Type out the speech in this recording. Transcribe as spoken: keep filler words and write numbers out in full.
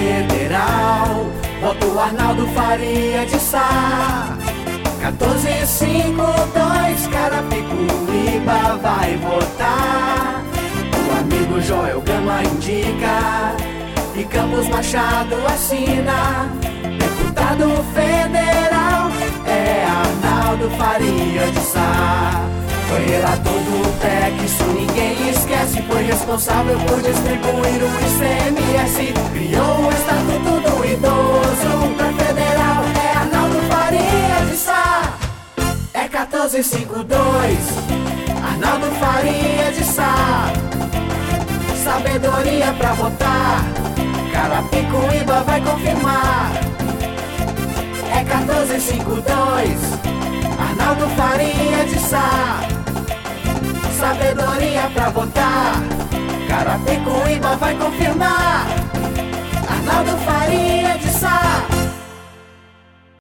Federal, voto Arnaldo Faria de Sá. quatorze cinco dois, Carapicuíba vai votar. O amigo Joel Gama indica e Campos Machado assina. Deputado federal é Arnaldo Faria de Sá. Foi relator do P E C, isso ninguém esquece. Foi responsável por distribuir o I C M S. Criou o Estatuto do Idoso. Pra federal é Arnaldo Faria de Sá. É quatorze cinco dois, Arnaldo Faria de Sá. Sabedoria pra votar, Carapicuíba vai confirmar. É quatorze cinco dois, Arnaldo Faria de Sá. Sabedoria pra votar, Carapicuíba vai confirmar.